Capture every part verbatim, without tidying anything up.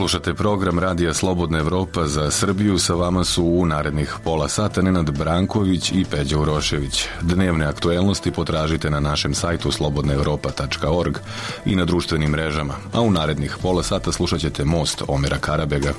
Slušate program Radija Slobodna Evropa za Srbiju. Sa vama su u narednih pola sata Nenad Branković i Peđa Urošević. Dnevne aktuelnosti potražite na našem sajtu slobodna evropa tačka org i na društvenim mrežama. A u narednih pola sata slušat ćete Most Omera Karabega.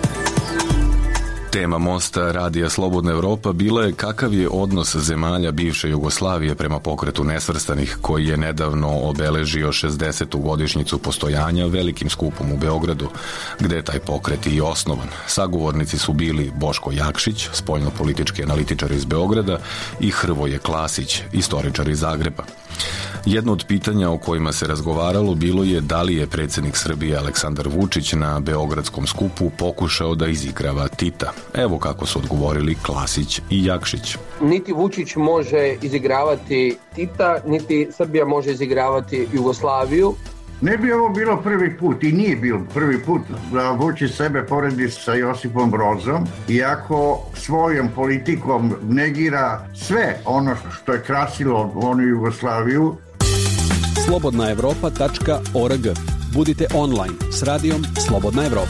Tema Mosta Radija Slobodna Evropa bila je kakav je odnos zemalja bivše Jugoslavije prema pokretu nesvrstanih, koji je nedavno obeležio šezdesetu godišnjicu postojanja velikim skupom u Beogradu, gde je taj pokret i osnovan. Sagovornici su bili Boško Jakšić, spoljnopolitički analitičar iz Beograda, i Hrvoje Klasić, istoričar iz Zagreba. Jedno od pitanja o kojima se razgovaralo bilo je da li je predsjednik Srbije Aleksandar Vučić na Beogradskom skupu pokušao da izigrava Tita. Evo kako su odgovorili Klasić i Jakšić. Niti Vučić može izigravati Tita, niti Srbija može izigravati Jugoslaviju. Ne bi ovo bilo prvi put i nije bio prvi put da Vučić sebe poredi sa Josipom Brozom, iako svojom politikom negira sve ono što je krasilo onu Jugoslaviju. slobodna evropa tačka org. Budite online s radijom Slobodna Evropa.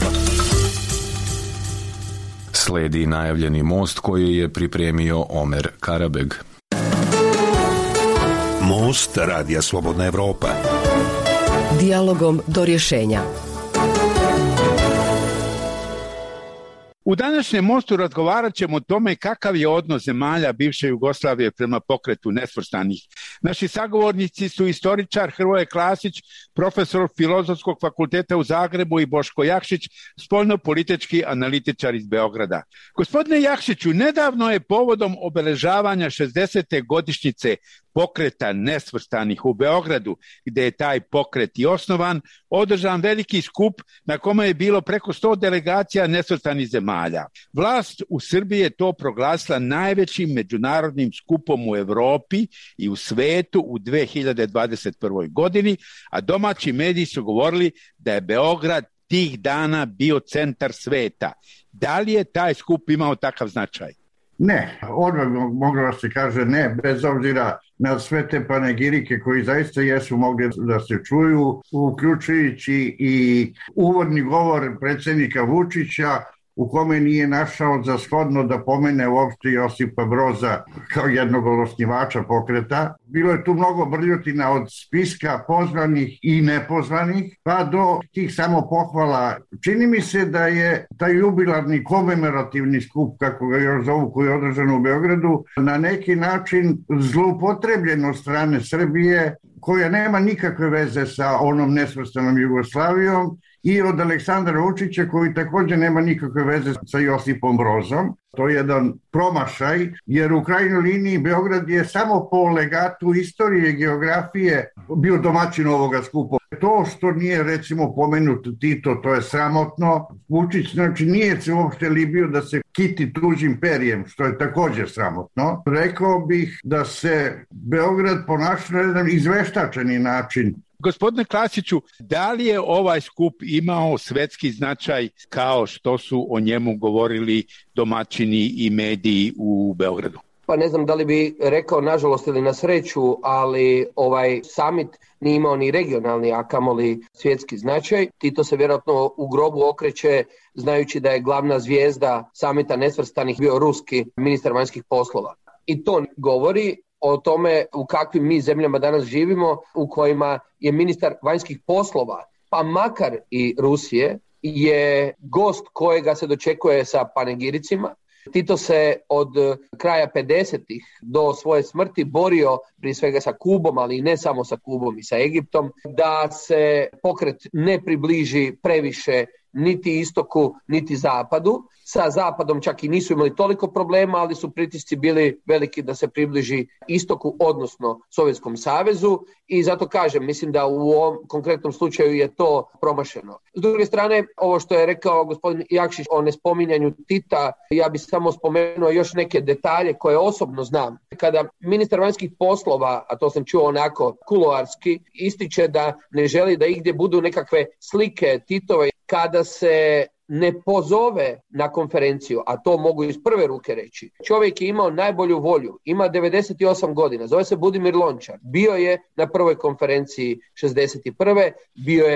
Sledi najavljeni most koji je pripremio Omer Karabeg. Most Radija Slobodna Evropa. Dijalogom do rješenja. U današnjem Mostu razgovarat ćemo o tome kakav je odnos zemalja bivše Jugoslavije prema pokretu nesvrstanih. Naši sagovornici su istoričar Hrvoje Klasić, profesor Filozofskog fakulteta u Zagrebu, i Boško Jakšić, spoljnopolitički analitičar iz Beograda. Gospodine Jakšiću, nedavno je povodom obeležavanja šezdesete godišnjice pokreta nesvrstanih u Beogradu, gde je taj pokret i osnovan, održan veliki skup na kome je bilo preko sto delegacija nesvrstanih zemalja. Vlast u Srbiji je to proglasila najvećim međunarodnim skupom u Evropi i u svetu u dve hiljade dvadeset prvoj godini, a domaći mediji su govorili da je Beograd tih dana bio centar sveta. Da li je taj skup imao takav značaj? Ne, odmah moglo da se kaže ne, bez obzira na sve te panegirike koji zaista jesu mogli da se čuju, uključujući i uvodni govor predsjednika Vučića, u kome nije našao za shodno da pomene uopšte Josipa Broza kao jednog od osnivača pokreta. Bilo je tu mnogo brljotina od spiska pozvanih i nepozvanih, pa do tih samo pohvala. Čini mi se da je taj jubilarni komemorativni skup, kako ga još zovu, koji je održan u Beogradu, na neki način zloupotrebljen od strane Srbije, koja nema nikakve veze sa onom nesvrstanom Jugoslavijom, i od Aleksandra Vučića, koji također nema nikakve veze sa Josipom Brozom. To je jedan promašaj, jer u krajnjoj liniji Beograd je samo po legatu istorije i geografije bio domaćin ovoga skupa. To što nije recimo pomenut Tito, to je sramotno. Vučić znači nije se uopšte libio da se kiti tuđim perijem, što je također sramotno. Rekao bih da se Beograd ponaša na jedan izveštačeni način. Gospodine Klasiću, da li je ovaj skup imao svetski značaj kao što su o njemu govorili domaćini i mediji u Beogradu? Pa ne znam da li bi rekao nažalost ili na sreću, ali ovaj summit nije imao ni regionalni, a kamoli svjetski značaj. Tito se vjerojatno u grobu okreće znajući da je glavna zvijezda samita nesvrstanih bio ruski ministar vanjskih poslova. I to govori o tome u kakvim mi zemljama danas živimo, u kojima je ministar vanjskih poslova, pa makar i Rusije, je gost kojega se dočekuje sa panegiricima. Tito se od kraja pedesetih do svoje smrti borio prije svega sa Kubom, ali i ne samo sa Kubom i sa Egiptom, da se pokret ne približi previše niti istoku, niti zapadu. Sa zapadom čak i nisu imali toliko problema, ali su pritisci bili veliki da se približi istoku, odnosno Sovjetskom savezu, i zato kažem, mislim da u ovom konkretnom slučaju je to promašeno. S druge strane, ovo što je rekao gospodin Jakšić o nespominjanju Tita, ja bih samo spomenuo još neke detalje koje osobno znam. Kada ministar vanjskih poslova, a to sam čuo onako kuloarski, ističe da ne želi da igdje budu nekakve slike Titove, kada se ne pozove na konferenciju, a to mogu iz prve ruke reći. Čovjek je imao najbolju volju, ima devedeset osam godina, zove se Budimir Lončar. Bio je na prvoj konferenciji šezdeset prve, bio je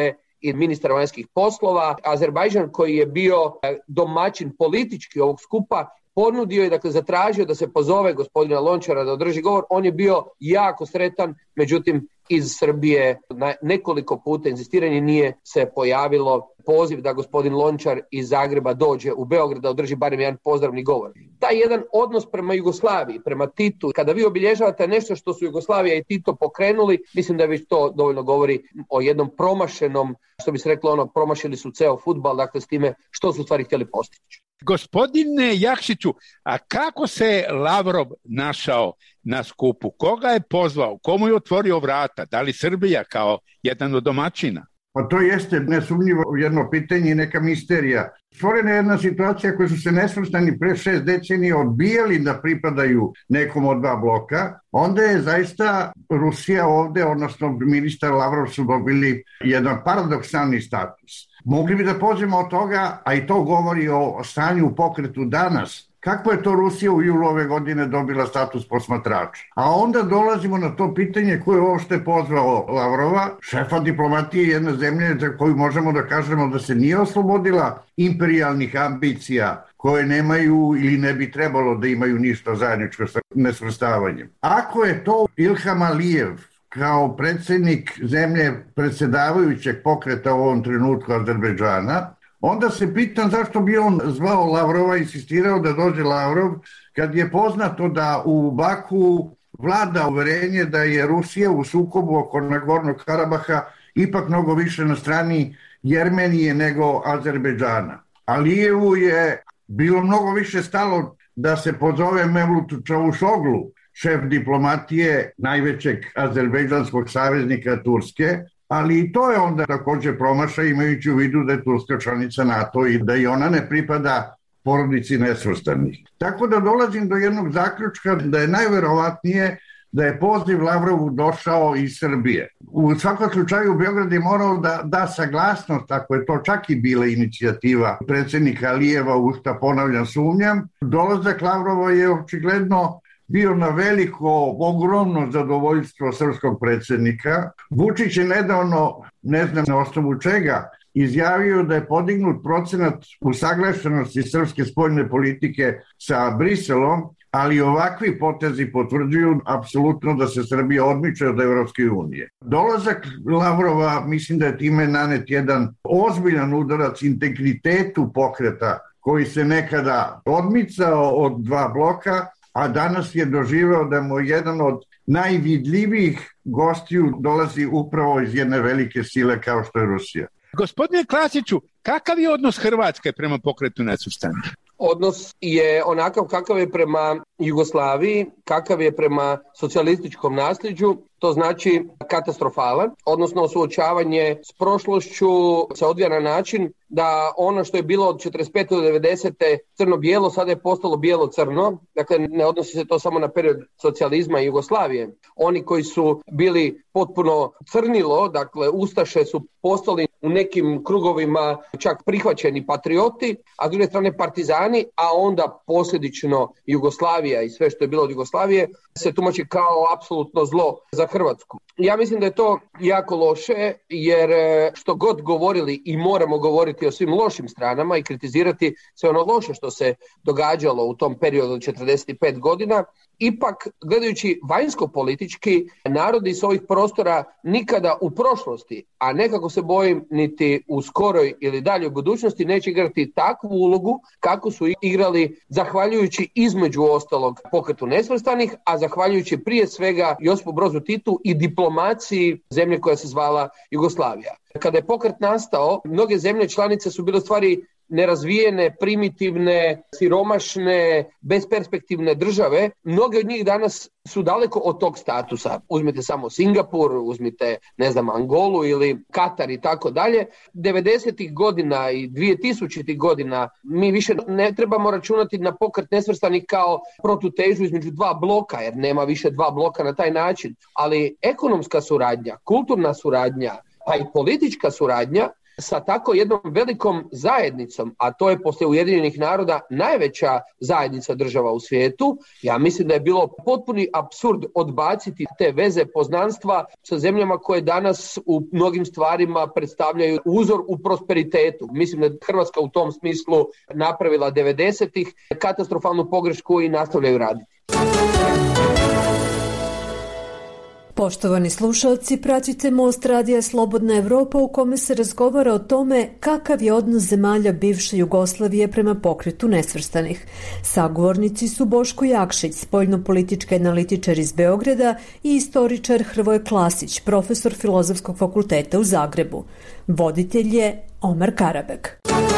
i ministar vanjskih poslova. Azerbajdžan koji je bio domaćin politički ovog skupa ponudio je, dakle zatražio da se pozove gospodina Lončara da održi govor. On je bio jako sretan, međutim iz Srbije na nekoliko puta inzistiranje nije se pojavilo poziv da gospodin Lončar iz Zagreba dođe u Beograd da održi barem jedan pozdravni govor. Taj jedan odnos prema Jugoslaviji, prema Titu, kada vi obilježavate nešto što su Jugoslavija i Tito pokrenuli, mislim da već to dovoljno govori o jednom promašenom, što bi se reklo ono, promašili su ceo fudbal, dakle s time što su stvari htjeli postići. Gospodine Jakšiću, a kako se Lavrov našao na skupu? Koga je pozvao? Komu je otvorio vrata? Da li Srbija kao jedan od domaćina? Pa to jeste nesumnjivo jedno pitanje i neka misterija. Stvorena je jedna situacija koja su se nesvrstani pre šest decenija odbijali da pripadaju nekom od dva bloka. Onda je zaista Rusija ovde, odnosno ministar Lavrov su dobili jedan paradoksalni status. Mogli bi da pođemo od toga, a i to govori o stanju u pokretu danas. Kako je to Rusija u julu ove godine dobila status posmatrača? A onda dolazimo na to pitanje ko je uopšte pozvao Lavrova, šefa diplomatije jedne zemlje za koju možemo da kažemo da se nije oslobodila imperijalnih ambicija koje nemaju ili ne bi trebalo da imaju ništa zajedničko sa nesvrstavanjem. Ako je to Ilham Alijev, kao predsjednik zemlje predsjedavajućeg pokreta u ovom trenutku Azerbejdžana, onda se pitam zašto bi on zvao Lavrova, insistirao da dođe Lavrov, kad je poznato da u Baku vlada uverenje da je Rusija u sukobu oko Nagornog Karabaha ipak mnogo više na strani Jermenije nego Azerbejdžana. Alijevu je bilo mnogo više stalo da se pozove Mevlut Čavuşoglu, šef diplomatije najvećeg azerbejdžanskog saveznika Turske, ali i to je onda također promašaj imajući u vidu da je Turska članica NATO i da i ona ne pripada porodici nesvrstanih. Tako da dolazim do jednog zaključka da je najverovatnije da je poziv Lavrovu došao iz Srbije. U svakom slučaju Beograd je morao da da saglasnost, ako je to čak i bila inicijativa predsjednika Alijeva, u šta ponavljam sumnjam. Dolazak Lavrova je očigledno bio na veliko, ogromno zadovoljstvo srpskog predsjednika. Vučić je nedavno, ne znam na osnovu čega, izjavio da je podignut procenat usaglašenosti srpske spoljne politike sa Briselom, ali ovakvi potezi potvrđuju apsolutno da se Srbija odmiče od Evropske unije. Dolazak Lavrova, mislim da je time nanet jedan ozbiljan udarac integritetu pokreta koji se nekada odmicao od dva bloka, a danas je doživeo da mu jedan od najvidljivijih gostiju dolazi upravo iz jedne velike sile kao što je Rusija. Gospodine Klasiću, kakav je odnos Hrvatske prema pokretu nesvrstanih? Odnos je onakav kakav je prema Jugoslaviji, kakav je prema socijalističkom nasljeđu, to znači katastrofalan, odnosno suočavanje s prošlošću se odvija na način da ono što je bilo od četrdeset pete do devedesete crno-bijelo sada je postalo bijelo-crno, dakle ne odnosi se to samo na period socijalizma i Jugoslavije. Oni koji su bili potpuno crnilo, dakle ustaše su postali u nekim krugovima čak prihvaćeni patrioti, a s druge strane partizani, a onda posljedično Jugoslavija i sve što je bilo od Jugoslavije se tumači kao apsolutno zlo za Hrvatsku. Ja mislim da je to jako loše, jer što god govorili i moramo govoriti o svim lošim stranama i kritizirati sve ono loše što se događalo u tom periodu od četrdeset pet godina, ipak gledajući vanjsko-politički, narodi s ovih prostora nikada u prošlosti, a nekako se bojim niti u skoroj ili daljoj budućnosti, neće igrati takvu ulogu kako su igrali zahvaljujući između ostalog pokretu nesvrstanih, a zahvaljujući prije svega Josipu Brozu Titu i diplomaciji zemlje koja se zvala Jugoslavija. Kada je pokret nastao, mnoge zemlje članice su bile u stvari nerazvijene, primitivne, siromašne, besperspektivne države. Mnoge od njih danas su daleko od tog statusa. Uzmite samo Singapur, uzmite, ne znam, Angolu ili Katar i tako dalje. devedesetih godina i dvije tisućitih godina mi više ne trebamo računati na pokret nesvrstanih kao protutežu između dva bloka, jer nema više dva bloka na taj način. Ali ekonomska suradnja, kulturna suradnja, pa i politička suradnja sa tako jednom velikom zajednicom, a to je poslije Ujedinjenih naroda najveća zajednica država u svijetu, ja mislim da je bilo potpuni apsurd odbaciti te veze poznanstva sa zemljama koje danas u mnogim stvarima predstavljaju uzor u prosperitetu. Mislim da je Hrvatska u tom smislu napravila devedesetih katastrofalnu pogrešku i nastavljaju raditi. Poštovani slušalci, pratite Most radija Slobodna Evropa u kome se razgovara o tome kakav je odnos zemalja bivše Jugoslavije prema pokretu nesvrstanih. Sagovornici su Boško Jakšić, spoljnopolitički analitičar iz Beograda, i istoričar Hrvoje Klasić, profesor Filozofskog fakulteta u Zagrebu. Voditelj je Omar Karabek.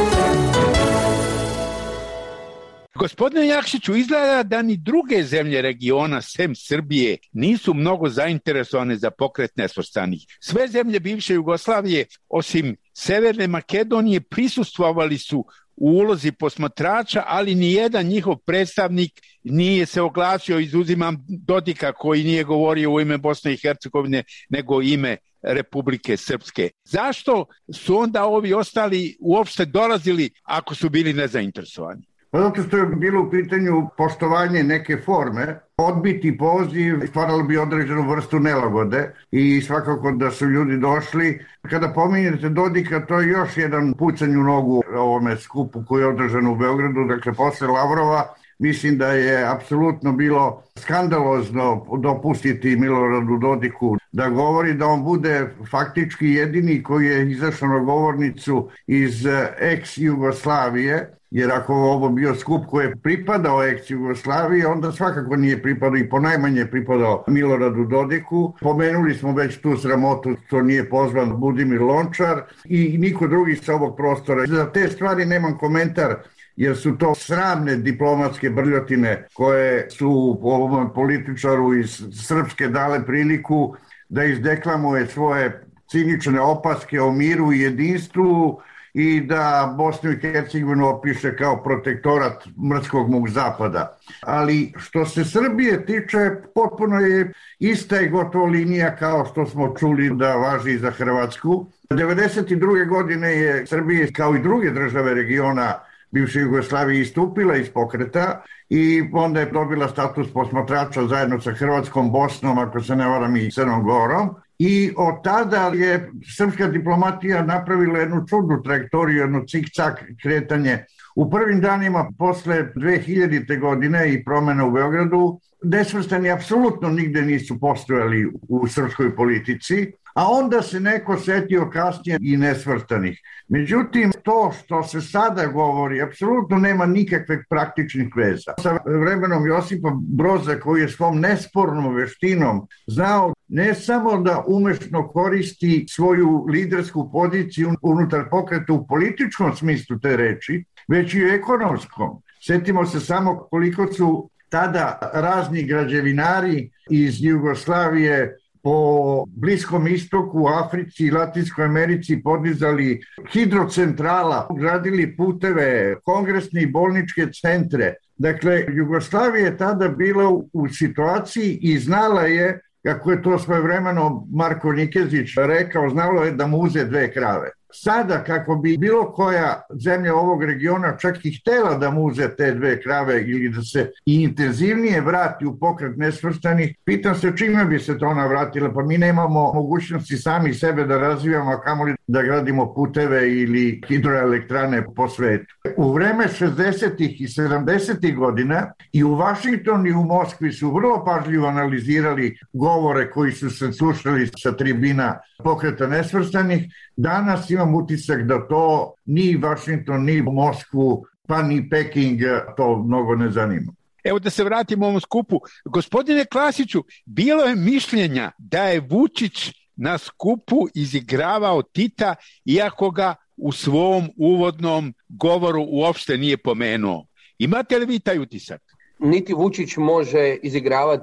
Gospodine Jakšiću, izgleda da ni druge zemlje regiona, sem Srbije, nisu mnogo zainteresovane za pokret nesvrstanih. Sve zemlje bivše Jugoslavije, osim Severne Makedonije, prisustvovali su u ulozi posmatrača, ali nijedan njihov predstavnik nije se oglasio, izuzimam Dodika koji nije govorio u ime Bosne i Hercegovine, nego ime Republike Srpske. Zašto su onda ovi ostali uopšte dolazili ako su bili nezainteresovani? Pa zato što je bilo u pitanju poštovanje neke forme, odbiti poziv stvaralo bi određenu vrstu nelagode i svakako da su ljudi došli. Kada pominjete Dodika, to je još jedan pucanj u nogu ovome skupu koji je održan u Beogradu, dakle posle Lavrova. Mislim da je apsolutno bilo skandalozno dopustiti Miloradu Dodiku da govori, da on bude faktički jedini koji je izašao na govornicu iz ex-Jugoslavije, jer ako ovo bio skup koji je pripadao ex-Jugoslaviji, onda svakako nije pripadao i ponajmanje pripadao Miloradu Dodiku. Pomenuli smo već tu sramotu što nije pozvan Budimir Lončar i niko drugi sa ovog prostora. Za te stvari nemam komentar, jer su to sramne diplomatske brljotine koje su ovom političaru iz Srpske dale priliku da izdeklamuje svoje cinične opaske o miru i jedinstvu i da Bosnu i Hercegovinu opiše kao protektorat mrskog mog zapada. Ali što se Srbije tiče, potpuno je ista i gotovo linija kao što smo čuli da važi za Hrvatsku. devedeset druge godine je Srbija, kao i druge države regiona bivše Jugoslavije, istupila iz pokreta i onda je dobila status posmatrača zajedno sa Hrvatskom, Bosnom, ako se ne varam, i Crnom Gorom. I od tada je srpska diplomatija napravila jednu čudnu trajektoriju, jedno cik-cak kretanje. U prvim danima posle dve hiljadite. godine i promjena u Beogradu, nesvrstani apsolutno nigde nisu postojali u srpskoj politici, a onda se neko setio kasnije i nesvrstanih. Međutim, to što se sada govori apsolutno nema nikakve praktičnih veza. Sa vremenom Josipa Broza, koji je svom nespornom veštinom znao ne samo da umešno koristi svoju lidersku poziciju unutar pokreta u političkom smislu te reči, već i u ekonomskom. Sjetimo se samo koliko su tada razni građevinari iz Jugoslavije po Bliskom istoku, Africi i Latinskoj Americi podizali hidrocentrala, gradili puteve, kongresne i bolničke centre. Dakle, Jugoslavija je tada bila u situaciji i znala je, kako je to svojevremeno Marko Nikezić rekao, znalo je da mu uze dve krave. Sada, kako bi bilo koja zemlja ovog regiona čak i htela da mu uze te dve krave ili da se i intenzivnije vrati u pokret nesvrstanih, pitam se čime bi se to ona vratila, pa mi nemamo mogućnosti sami sebe da razvijamo, a kamoli da gradimo puteve ili hidroelektrane po svetu. U vreme šezdesetih i sedamdesetih godina i u Vašingtonu i u Moskvi su vrlo pažljivo analizirali govore koji su se slušali sa tribina pokreta nesvrstanih. Danas imam utisak da to ni Vašington, ni Moskvu, pa ni Peking to mnogo ne zanima. Evo da se vratimo ovom skupu. Gospodine Klasiću, bilo je mišljenja da je Vučić na skupu izigravao Tita, iako ga u svom uvodnom govoru uopšte nije pomenuo. Imate li vi taj utisak? Niti Vučić može izigravati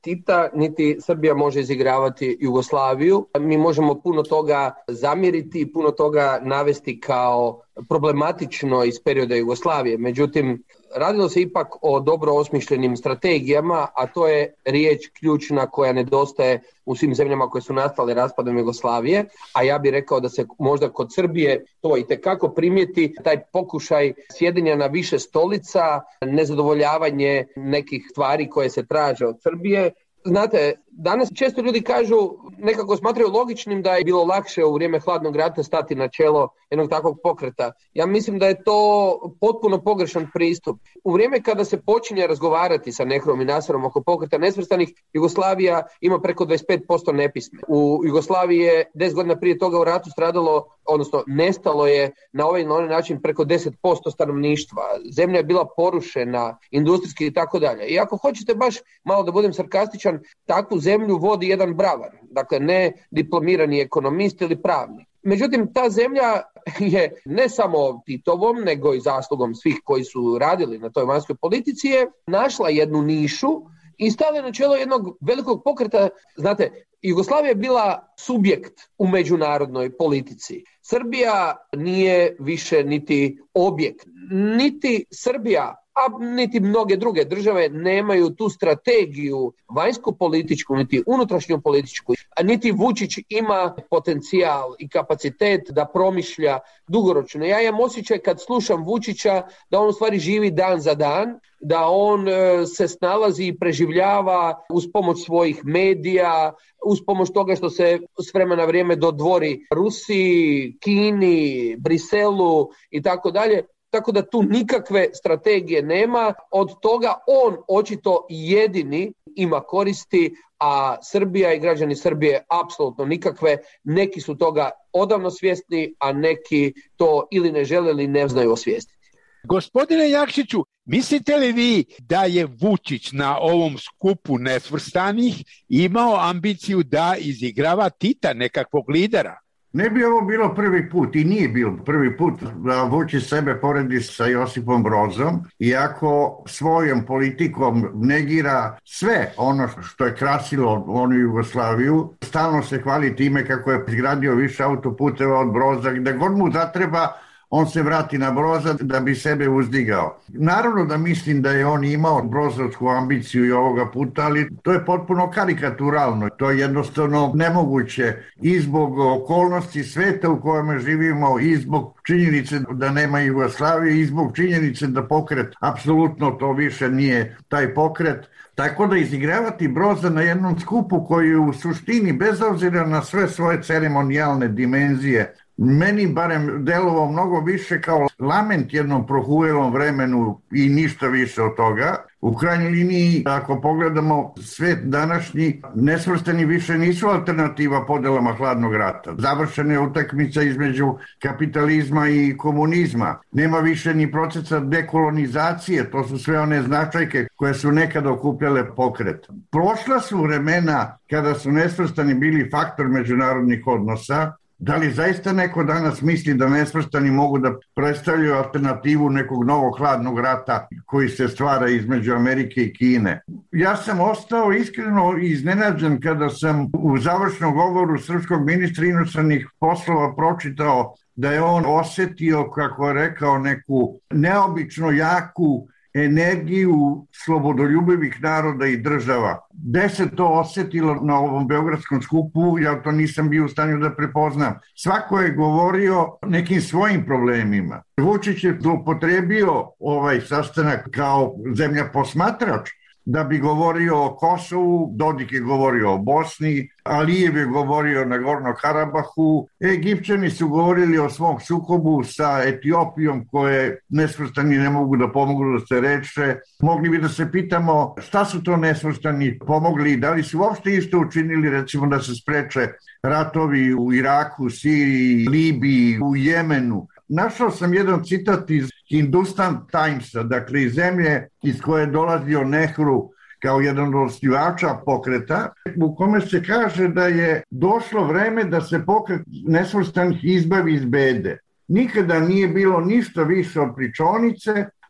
Tita, niti Srbija može izigravati Jugoslaviju. Mi možemo puno toga zamjeriti, puno toga navesti kao problematično iz perioda Jugoslavije. Međutim, radilo se ipak o dobro osmišljenim strategijama, a to je riječ ključna koja nedostaje u svim zemljama koje su nastale raspadom Jugoslavije, a ja bih rekao da se možda kod Srbije to itekako primijeti, taj pokušaj sjedenja na više stolica, nezadovoljavanje nekih stvari koje se traže od Srbije. Znate, danas često ljudi kažu, nekako smatraju logičnim da je bilo lakše u vrijeme hladnog rata stati na čelo jednog takvog pokreta. Ja mislim da je to potpuno pogrešan pristup. U vrijeme kada se počinje razgovarati sa Nehruom i Naserom oko pokreta nesvrstanih, Jugoslavija ima preko dvadeset pet posto nepisme. U Jugoslaviji je deset godina prije toga u ratu stradalo, odnosno nestalo je na ovaj na onaj način preko deset posto stanovništva. Zemlja je bila porušena, industrijski i tako dalje. I ako hoćete baš malo da budem sarkastičan, takvu zemlju vodi jedan bravar, dakle ne diplomirani ekonomist ili pravnik. Međutim, ta zemlja je ne samo Titovom, nego i zaslugom svih koji su radili na toj vanjskoj politici je našla jednu nišu i stala na čelo jednog velikog pokreta. Znate, Jugoslavija je bila subjekt u međunarodnoj politici. Srbija nije više niti objekt, niti Srbija, a niti mnoge druge države nemaju tu strategiju vanjsko-političku, niti unutrašnju političku, a niti Vučić ima potencijal i kapacitet da promišlja dugoročno. Ja imam osjećaj kad slušam Vučića da on u stvari živi dan za dan, da on e, se snalazi i preživljava uz pomoć svojih medija, uz pomoć toga što se s vremena na vrijeme dodvori Rusiji, Kini, Briselu i tako dalje. Tako da tu nikakve strategije nema, od toga on očito jedini ima koristi, a Srbija i građani Srbije apsolutno nikakve. Neki su toga odavno svjesni, a neki to ili ne žele ili ne znaju osvijestiti. Gospodine Jakšiću, mislite li vi da je Vučić na ovom skupu nesvrstanih imao ambiciju da izigrava Tita, nekakvog lidera? Ne bi ovo bilo prvi put i nije bilo prvi put da Vučić sebe poredi sa Josipom Brozom, iako svojom politikom negira sve ono što je krasilo onu Jugoslaviju. Stalno se hvali time kako je izgradio više autoputeva od Broza, gde god mu zatreba on se vrati na Broza da bi sebe uzdigao. Naravno da mislim da je on imao brozovsku ambiciju i ovoga puta, ali to je potpuno karikaturalno. To je jednostavno nemoguće i zbog okolnosti sveta u kojem živimo, i zbog činjenice da nema Jugoslavije, i zbog činjenice da pokret apsolutno to više nije taj pokret. Tako da izigravati Broza na jednom skupu koji je u suštini, bez obzira na sve svoje ceremonijalne dimenzije, meni barem delovao mnogo više kao lament jednom prohujelom vremenu i ništa više od toga. U krajnjoj liniji, ako pogledamo svet današnji, nesvrstani više nisu alternativa podelama hladnog rata. Završena je utakmica između kapitalizma i komunizma. Nema više ni procesa dekolonizacije, to su sve one značajke koje su nekada okupljale pokret. Prošla su vremena kada su nesvrstani bili faktor međunarodnih odnosa. Da li zaista neko danas misli da nesvrstani mogu da predstavljaju alternativu nekog novog hladnog rata koji se stvara između Amerike i Kine? Ja sam ostao iskreno iznenađen kada sam u završnom govoru srpskog ministra inostranih poslova pročitao da je on osetio, kako je rekao, neku neobično jaku energiju slobodoljubivih naroda i država. Gde se to osetilo na ovom beogradskom skupu, ja to nisam bio u stanju da prepoznam. Svako je govorio nekim svojim problemima. Vučić je upotrebio ovaj sastanak kao zemlja posmatrač da bi govorio o Kosovu, Dodik je govorio o Bosni, Alijev je govorio o Nagorno Karabahu, Egipćani su govorili o svom sukobu sa Etiopijom koje nesvrstani ne mogu da pomognu da se reše. Mogli bi da se pitamo šta su to nesvrstani pomogli, da li su uopšte isto učinili recimo da se spreče ratovi u Iraku, Siriji, Libiji, u Jemenu. Našao sam jedan citat iz Hindustan Timesa, dakle iz zemlje iz koje je dolazio Nehru kao jedan od osnivača pokreta, u kome se kaže da je došlo vreme da se pokret nesvrstanih izbavi iz bede. Nikada nije bilo ništa više od pričonice,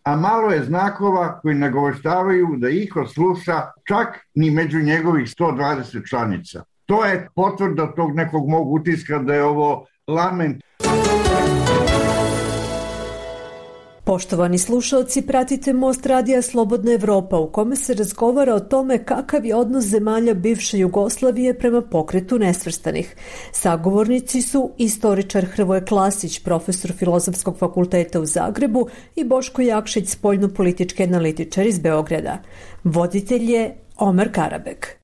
a malo je znakova koji nagoveštavaju da ih sluša čak ni među njegovih sto dvadeset članica. To je potvrda tog nekog mog utiska da je ovo lament. Poštovani slušalci, pratite Most radija Slobodna Evropa u kome se razgovara o tome kakav je odnos zemalja bivše Jugoslavije prema pokretu nesvrstanih. Sagovornici su istoričar Hrvoje Klasić, profesor Filozofskog fakulteta u Zagrebu, i Boško Jakšić, spoljnopolitički analitičar iz Beograda. Voditelj je Omer Karabek.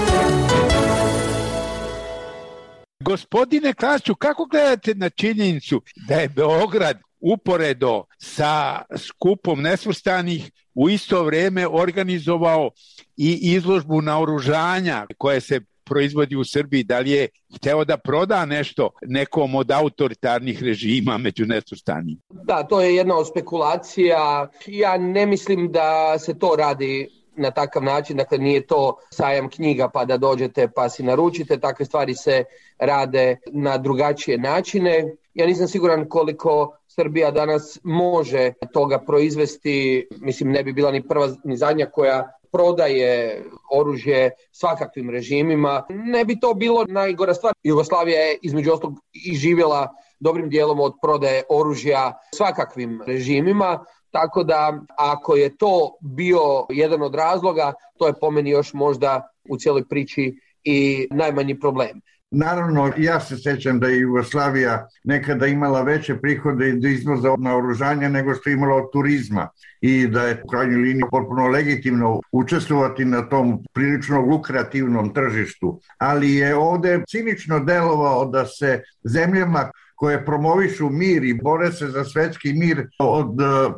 Gospodine Klasiću, kako gledate na činjenicu da je Beograd uporedo sa skupom nesvrstanih u isto vrijeme organizovao i izložbu naoružanja koje se proizvodi u Srbiji? Da li je hteo da proda nešto nekom od autoritarnih režima među nesvrstanim? Da, to je jedna od spekulacija. Ja ne mislim da se to radi na takav način, dakle nije to sajam knjiga pa da dođete pa si naručite, takve stvari se rade na drugačije načine. Ja nisam siguran koliko Srbija danas može toga proizvesti, mislim ne bi bila ni prva ni zadnja koja prodaje oružje svakakvim režimima. Ne bi to bilo najgora stvar. Jugoslavija je između ostalog i živjela dobrim dijelom od prodaje oružja svakakvim režimima. Tako da ako je to bio jedan od razloga, to je po meni još možda u cijeloj priči i najmanji problem. Naravno, ja se sjećam da je Jugoslavija nekada imala veće prihode iz izvoza naoružanja nego što je imala od turizma i da je u krajnjoj liniji potpuno legitimno učestvovati na tom prilično lukrativnom tržištu. Ali je ovdje cinično delovao da se zemljama koje promovišu mir i bore se za svetski mir od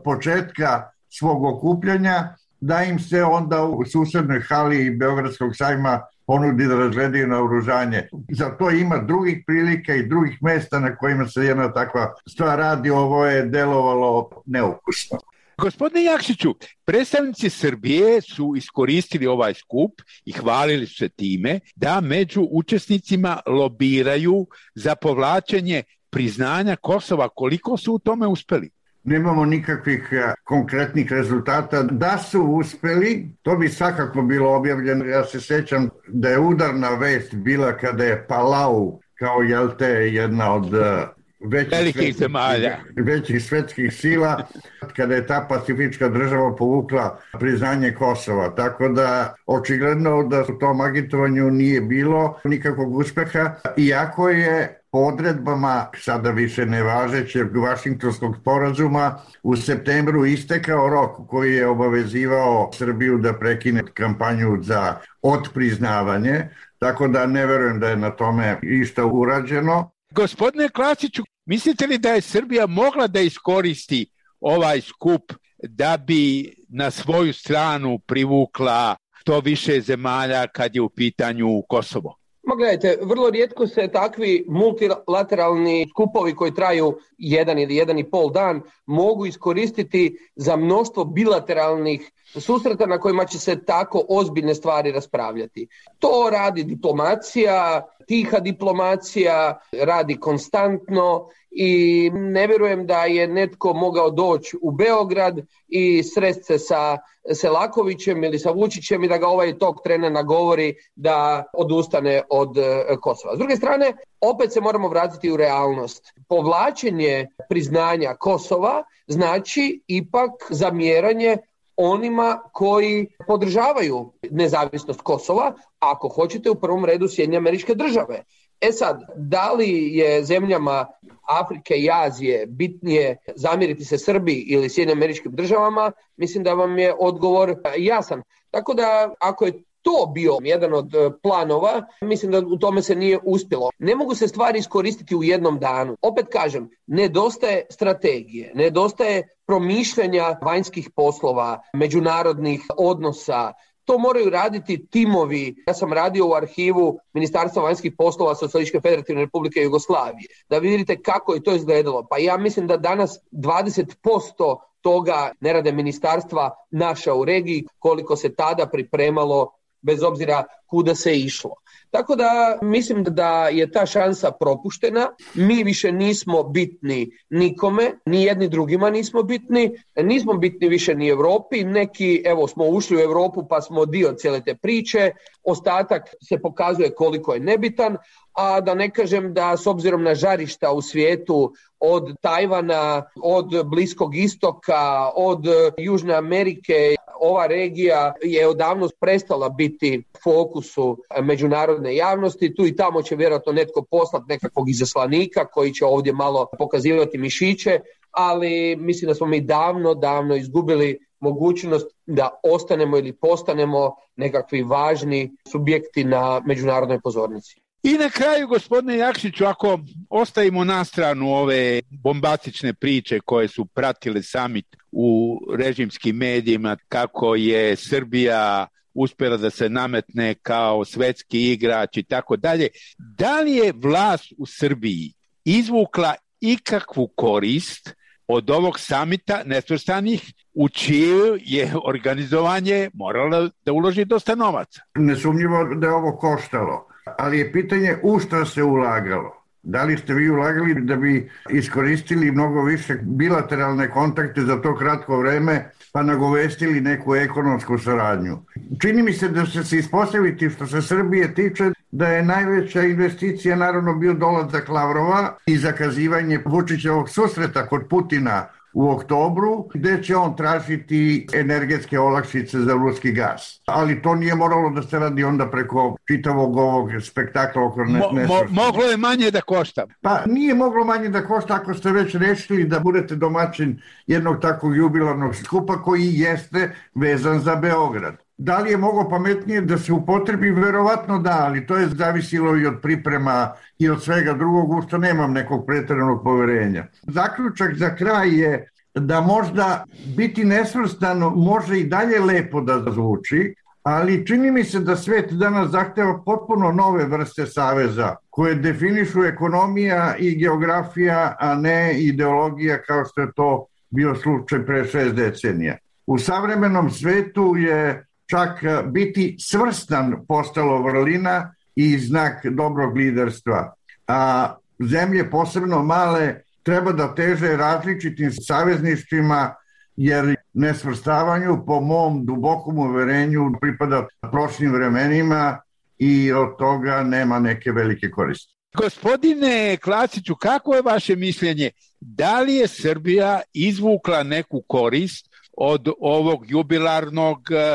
početka svog okupljanja, da im se onda u susednoj hali Beogradskog sajma ponudi da razgledaju naoružanje. Za to ima drugih prilika i drugih mesta na kojima se jedna takva stvar radi. Ovo je delovalo neukusno. Gospodine Jakšiću, predstavnici Srbije su iskoristili ovaj skup i hvalili se time da među učesnicima lobiraju za povlačenje priznanja Kosova. Koliko su u tome uspeli? Nemamo nikakvih konkretnih rezultata. Da su uspeli, to bi svakako bilo objavljeno. Ja se sjećam da je udarna vest bila kada je Palau, kao jel te jedna od većih velikih zemalja, većih svetskih sila, kada je ta pacifička država povukla priznanje Kosova. Tako da očigledno da u tom agitovanju nije bilo nikakvog uspeha, iako je po odredbama sada više nevažećeg Vašingtonskog sporazuma u septembru istekao rok koji je obavezivao Srbiju da prekine kampanju za otpriznavanje, tako da ne verujem da je na tome išta urađeno. Gospodine Klasiću, mislite li da je Srbija mogla da iskoristi ovaj skup da bi na svoju stranu privukla to više zemalja kad je u pitanju Kosovo? Ma gledajte, vrlo rijetko se takvi multilateralni skupovi koji traju jedan ili jedan i pol dan mogu iskoristiti za mnoštvo bilateralnih susreta na kojima će se tako ozbiljne stvari raspravljati. To radi diplomacija, tiha diplomacija, radi konstantno i ne vjerujem da je netko mogao doći u Beograd i sresti se sa Selakovićem ili sa Vučićem i da ga ovaj tog trena nagovori da odustane od Kosova. S druge strane, opet se moramo vratiti u realnost. Povlačenje priznanja Kosova znači ipak zamjeranje onima koji podržavaju nezavisnost Kosova, ako hoćete u prvom redu Sjedinjene Američke Države. E sad, da li je zemljama Afrike i Azije bitnije zamjeriti se Srbiji ili Sjedinjenim Američkim Državama, mislim da vam je odgovor jasan. Tako da ako je to bio jedan od planova, mislim da u tome se nije uspjelo. Ne mogu se stvari iskoristiti u jednom danu. Opet kažem, nedostaje strategije, nedostaje promišljanja vanjskih poslova, međunarodnih odnosa. To moraju raditi timovi. Ja sam radio u arhivu Ministarstva vanjskih poslova Socijalističke Federativne Republike Jugoslavije. Da vidite kako je to izgledalo. Pa ja mislim da danas dvadeset posto toga ne rade ministarstva naša u regiji, koliko se tada pripremalo bez obzira kuda se išlo. Tako da mislim da je ta šansa propuštena, mi više nismo bitni nikome, ni jedni drugima nismo bitni, nismo bitni više ni Europi, neki evo smo ušli u Europu pa smo dio cijele te priče, ostatak se pokazuje koliko je nebitan, a da ne kažem da s obzirom na žarišta u svijetu od Tajvana, od Bliskog istoka, od Južne Amerike, ova regija je odavno prestala biti fokusu međunarodne javnosti. Tu i tamo će vjerojatno netko poslati nekakvog izaslanika koji će ovdje malo pokazivati mišiće, ali mislim da smo mi davno, davno izgubili mogućnost da ostanemo ili postanemo nekakvi važni subjekti na međunarodnoj pozornici. I na kraju, gospodine Jakšiću, ako ostavimo na stranu ove bombastične priče koje su pratile summit u režimskim medijima, kako je Srbija uspjela da se nametne kao svetski igrač i tako dalje, da li je vlast u Srbiji izvukla ikakvu korist od ovog samita nesvrstanih u čije je organizovanje moralo da uloži dosta novaca? Nesumnjivo da je ovo koštalo. Ali je pitanje u što se ulagalo. Da li ste vi ulagali da bi iskoristili mnogo više bilateralne kontakte za to kratko vreme pa nagovestili neku ekonomsku saradnju? Čini mi se da će se ispostaviti što se Srbije tiče da je najveća investicija naravno bio dolazak Lavrova i zakazivanje Vučićevog susreta kod Putina u oktobru, gde će on tražiti energetske olakšice za ruski gas. Ali to nije moralo da se radi onda preko čitavog ovog spektakla oko Mo, mo, moglo je manje da košta. Pa nije moglo manje da košta ako ste već rešili da budete domaćin jednog takvog jubilarnog skupa koji jeste vezan za Beograd. Da li je moglo pametnije da se upotrebi? Verovatno da, ali to je zavisilo i od priprema i od svega drugog, u što nemam nekog preteranog poverenja. Zaključak za kraj je da možda biti nesvrstano može i dalje lepo da zvuči, ali čini mi se da svet danas zahteva potpuno nove vrste saveza koje definišu ekonomija i geografija, a ne ideologija kao što je to bio slučaj pre šest decenija. U savremenom svetu je čak biti svrstan postalo vrlina i znak dobrog liderstva. A zemlje, posebno male, treba da teže različitim savezništvima, jer nesvrstavanju, po mom dubokom uverenju, pripada prošlim vremenima i od toga nema neke velike koristi. Gospodine Klasiću, kako je vaše mišljenje? Da li je Srbija izvukla neku korist od ovog jubilarnog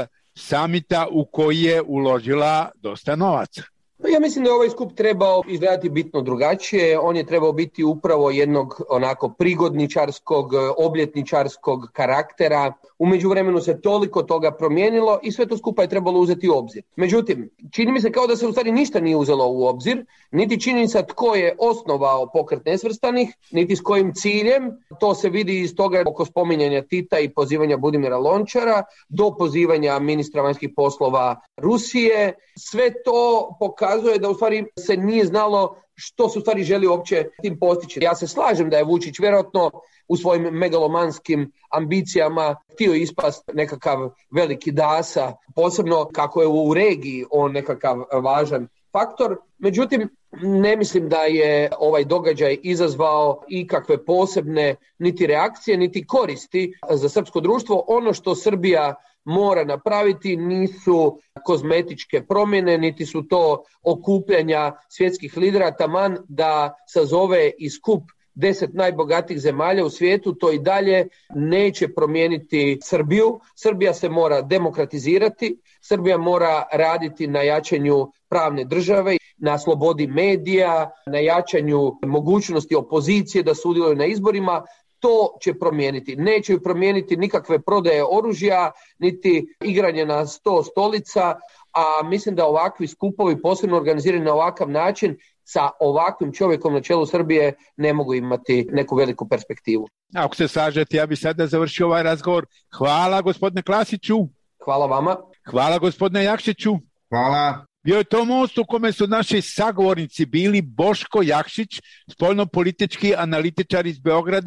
samita u koji je uložila dosta novaca? Ja mislim da je ovaj skup trebao izgledati bitno drugačije. On je trebao biti upravo jednog onako prigodničarskog, obljetničarskog karaktera. U međuvremenu se toliko toga promijenilo i sve to skupa je trebalo uzeti u obzir. Međutim, čini mi se kao da se u stvari ništa nije uzelo u obzir, niti činjenica tko je osnovao pokret nesvrstanih, niti s kojim ciljem. To se vidi iz toga oko spominjanja Tita i pozivanja Budimira Lončara do pozivanja ministra vanjskih poslova Rusije. Sve to pokazuje da u stvari se nije znalo što se u stvari želi uopće tim postići. Ja se slažem da je Vučić vjerojatno u svojim megalomanskim ambicijama htio ispast nekakav veliki dasa, posebno kako je u regiji on nekakav važan faktor. Međutim, ne mislim da je ovaj događaj izazvao ikakve posebne niti reakcije, niti koristi za srpsko društvo. Ono što Srbija mora napraviti nisu kozmetičke promjene, niti su to okupljanja svjetskih lidera, taman da sazove i skup deset najbogatijih zemalja u svijetu, to i dalje neće promijeniti Srbiju. Srbija se mora demokratizirati, Srbija mora raditi na jačanju pravne države, na slobodi medija, na jačanju mogućnosti opozicije da sudjeluju na izborima. To će promijeniti. Neće ju promijeniti nikakve prodaje oružja, niti igranje na sto stolica, a mislim da ovakvi skupovi, posebno organizirani na ovakav način, sa ovakvim čovjekom na čelu Srbije ne mogu imati neku veliku perspektivu. Ako se slažete, ja bih sada završio ovaj razgovor. Hvala gospodine Klasiću. Hvala vama. Hvala gospodine Jakšiću. Hvala. Bio je to most u kome su naši sagovornici bili Boško Jakšić, spoljnopolitički analitičar iz Beograda,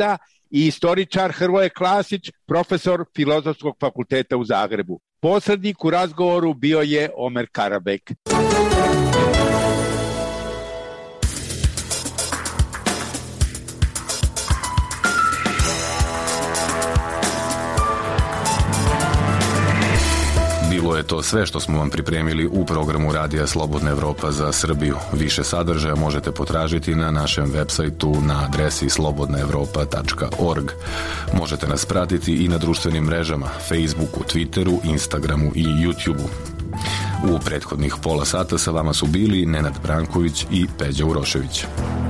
i istoričar Hrvoje Klasić, profesor Filozofskog fakulteta u Zagrebu. Posrednik u razgovoru bio je Omer Karabek. Bilo je to sve što smo vam pripremili u programu Radija Slobodna Evropa za Srbiju. Više sadržaja možete potražiti na našem web sajtu na adresi slobodna evropa tačka org. Možete nas pratiti i na društvenim mrežama, Facebooku, Twitteru, Instagramu i YouTubeu. U prethodnih pola sata sa vama su bili Nenad Branković i Peđa Urošević.